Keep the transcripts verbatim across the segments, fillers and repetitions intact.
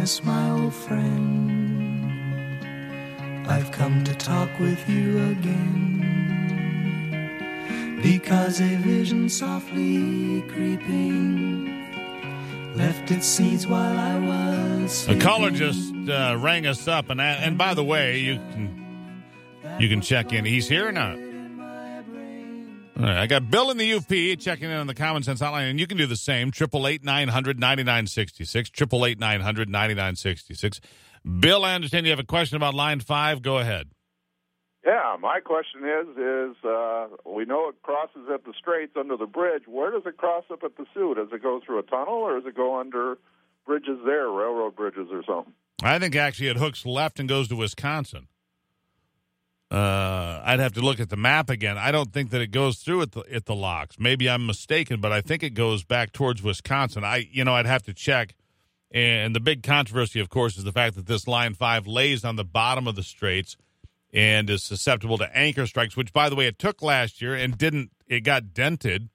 Dennis, my old friend, I've come to talk with you again, because a vision softly creeping left its seeds while I was sleeping. A caller just uh, rang us up, and and by the way, you can you can check in. He's here or not? All right, I got Bill in the U P checking in on the Common Sense Hotline, and you can do the same. Triple eight nine hundred ninety nine sixty six. Triple eight nine hundred ninety nine sixty six. Bill, I understand you have a question about line five. Go ahead. Yeah, my question is: is uh, we know it crosses at the Straits under the bridge. Where does it cross up at the Sioux? Does it go through a tunnel, or does it go under bridges there, railroad bridges or something? I think actually it hooks left and goes to Wisconsin. Uh, I'd have to look at the map again. I don't think that it goes through at the at the locks. Maybe I'm mistaken, but I think it goes back towards Wisconsin. I, you know, I'd have to check. And the big controversy, of course, is the fact that this Line five lays on the bottom of the Straits and is susceptible to anchor strikes, which, by the way, it took last year and didn't. It got dented,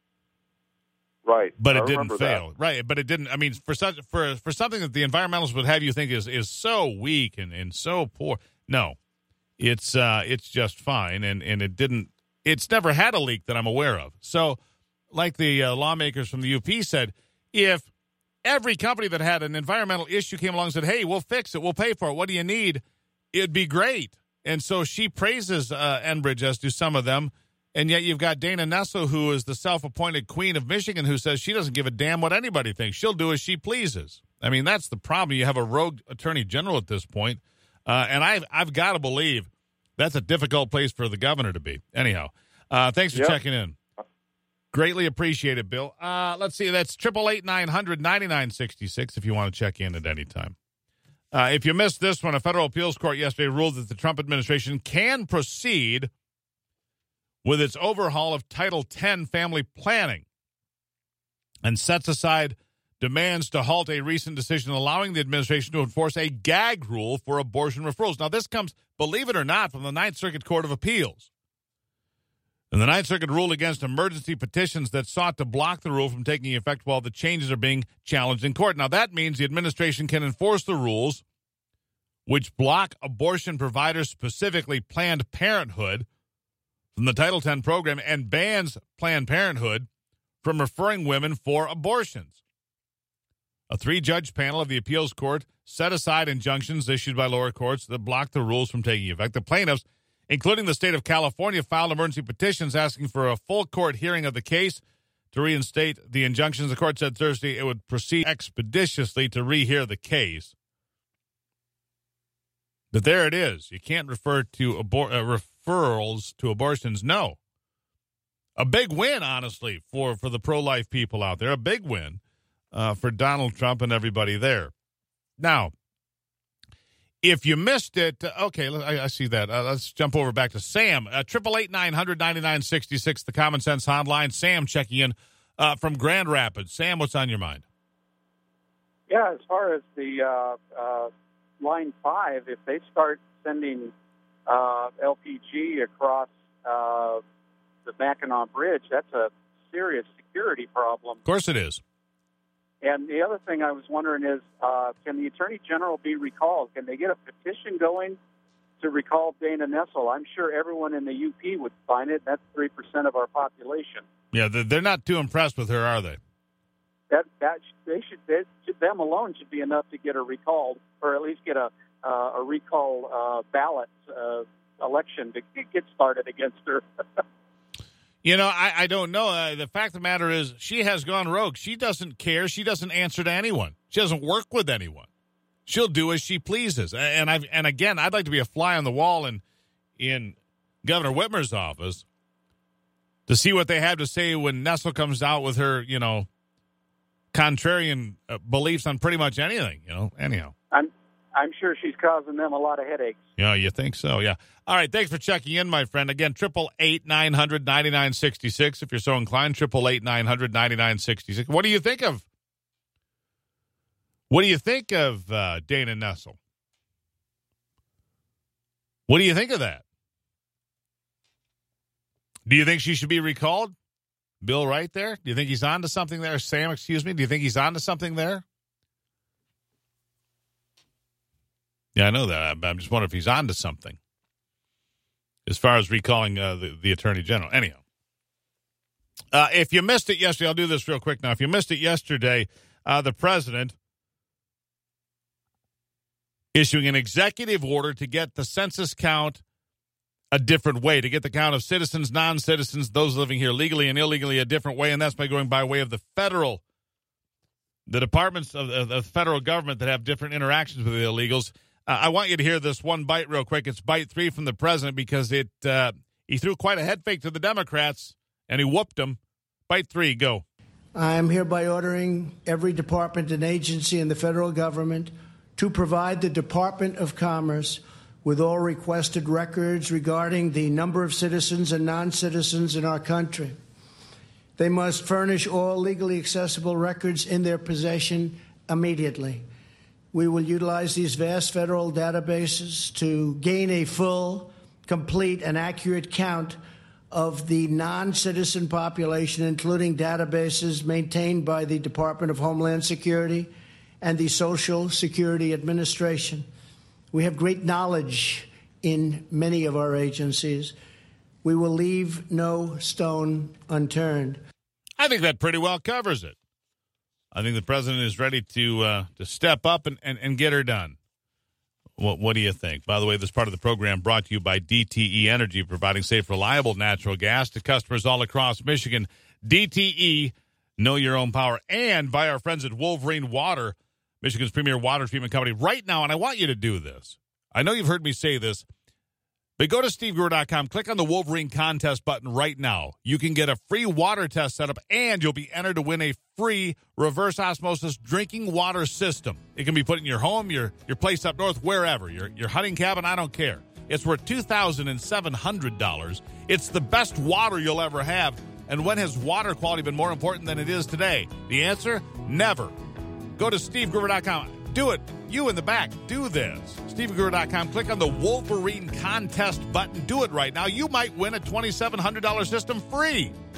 right? But I it didn't fail, that. right? But it didn't. I mean, for such for for something that the environmentalists would have you think is is so weak and, and so poor, no. It's uh, it's just fine, and, and it didn't. It's never had a leak that I'm aware of. So, like the uh, lawmakers from the U P said, if every company that had an environmental issue came along and said, "Hey, we'll fix it, we'll pay for it. What do you need?" It'd be great. And so she praises uh, Enbridge, as do some of them, and yet you've got Dana Nessel, who is the self-appointed queen of Michigan, who says she doesn't give a damn what anybody thinks. She'll do as she pleases. I mean, that's the problem. You have a rogue attorney general at this point. Uh, and I've, I've got to believe that's a difficult place for the governor to be. Anyhow, uh, thanks for yep. checking in. Greatly appreciate it, Bill. Uh, let's see. That's triple eight nine hundred ninety nine sixty six if you want to check in at any time. Uh, if you missed this one, a federal appeals court yesterday ruled that the Trump administration can proceed with its overhaul of Title ten family planning and sets aside demands to halt a recent decision allowing the administration to enforce a gag rule for abortion referrals. Now, this comes, believe it or not, from the Ninth Circuit Court of Appeals. And the Ninth Circuit ruled against emergency petitions that sought to block the rule from taking effect while the changes are being challenged in court. Now, that means the administration can enforce the rules which block abortion providers, specifically Planned Parenthood, from the Title ten program and bans Planned Parenthood from referring women for abortions. A three-judge panel of the appeals court set aside injunctions issued by lower courts that blocked the rules from taking effect. The plaintiffs, including the state of California, filed emergency petitions asking for a full court hearing of the case to reinstate the injunctions. The court said Thursday it would proceed expeditiously to rehear the case. But there it is. You can't refer to abor- uh, referrals to abortions. No. A big win, honestly, for, for the pro-life people out there. A big win. Uh, for Donald Trump and everybody there. Now, if you missed it, uh, okay, I, I see that. Uh, let's jump over back to Sam. Triple eight nine hundred ninety nine sixty six, the Common Sense Hotline. Sam checking in uh, from Grand Rapids. Sam, what's on your mind? Yeah, as far as the uh, uh, Line five, if they start sending uh, L P G across uh, the Mackinac Bridge, that's a serious security problem. Of course it is. And the other thing I was wondering is, uh, can the Attorney General be recalled? Can they get a petition going to recall Dana Nessel? I'm sure everyone in the U P would sign it. That's three percent of our population. Yeah, they're not too impressed with her, are they? That that they should, they should them alone should be enough to get her recalled, or at least get a uh, a recall uh, ballot uh, election to get started against her. You know, I, I don't know. Uh, the fact of the matter is she has gone rogue. She doesn't care. She doesn't answer to anyone. She doesn't work with anyone. She'll do as she pleases. And I and again, I'd like to be a fly on the wall in in Governor Whitmer's office to see what they have to say when Nessel comes out with her, you know, contrarian uh, beliefs on pretty much anything. You know, anyhow. I'm I'm sure she's causing them a lot of headaches. Yeah, you think so? Yeah. All right. Thanks for checking in, my friend. Again, triple eight nine hundred ninety nine sixty six. If you're so inclined, triple eight nine hundred ninety nine sixty six. What do you think of? What do you think of uh, Dana Nessel? What do you think of that? Do you think she should be recalled? Bill, right there. Do you think he's on to something there? Sam, excuse me. Do you think he's on to something there? Yeah, I know that. I'm just wondering if he's on to something as far as recalling uh, the, the Attorney General. Anyhow, uh, if you missed it yesterday, I'll do this real quick now. If you missed it yesterday, uh, the president issuing an executive order to get the census count a different way, to get the count of citizens, non-citizens, those living here legally and illegally a different way, and that's by going by way of the federal, the departments of, of the federal government that have different interactions with the illegals. Uh, I want you to hear this one bite real quick. It's bite three from the president because it uh, he threw quite a head fake to the Democrats, and he whooped them. Bite three, go. I am hereby ordering every department and agency in the federal government to provide the Department of Commerce with all requested records regarding the number of citizens and non-citizens in our country. They must furnish all legally accessible records in their possession immediately. We will utilize these vast federal databases to gain a full, complete, and accurate count of the non-citizen population, including databases maintained by the Department of Homeland Security and the Social Security Administration. We have great knowledge in many of our agencies. We will leave no stone unturned. I think that pretty well covers it. I think the president is ready to uh, to step up and, and, and get her done. What, what do you think? By the way, this part of the program brought to you by D T E Energy, providing safe, reliable natural gas to customers all across Michigan. D T E, know your own power. And by our friends at Wolverine Water, Michigan's premier water treatment company. Right now, and I want you to do this. I know you've heard me say this, but go to steve brewer dot com, click on the Wolverine contest button right now. You can get a free water test set up, and you'll be entered to win a free reverse osmosis drinking water system. It can be put in your home, your your place up north, wherever, your, your hunting cabin, I don't care. It's worth two thousand seven hundred dollars. It's the best water you'll ever have. And when has water quality been more important than it is today? The answer, never. Go to steve brewer dot com. Do it. You in the back, do this. steve brewer dot com. Click on the Wolverine contest button. Do it right now. You might win a twenty-seven hundred dollars system free.